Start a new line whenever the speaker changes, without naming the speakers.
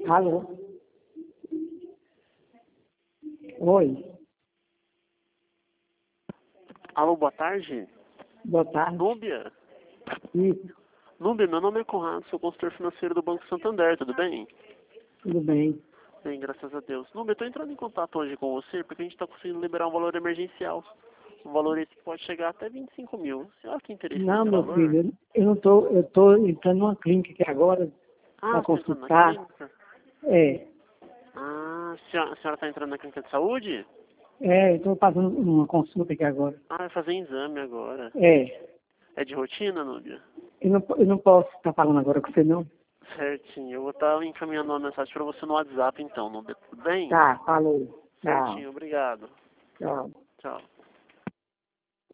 Alô? Oi,
Alô, boa tarde.
boa tarde.
Núbia?
Isso,
Núbia, meu nome é Conrado, sou consultor financeiro do Banco Santander, tudo bem?
tudo bem.
Bem, graças a Deus. Núbia, eu tô entrando em contato hoje com você porque a gente tá conseguindo liberar um valor emergencial. Um valor esse que pode chegar até 25 mil. A senhora tem interesse
Não,
nesse
meu
valor?
filho, eu tô entrando numa clínica aqui agora
Ah,
para
você tá entrando na
consultar.
clínica?
É,
Ah, a senhora tá entrando na clínica de saúde?
eu tô fazendo uma consulta aqui agora.
Ah, vai fazer exame agora.
É,
É de rotina, Núbia?
eu não posso estar falando agora com você, não.
Certinho. Eu vou estar encaminhando uma mensagem pra você no WhatsApp então, Núbia. Tudo bem?
Tá, falou. Tchau,
Certinho, obrigado.
tchau.
Tchau.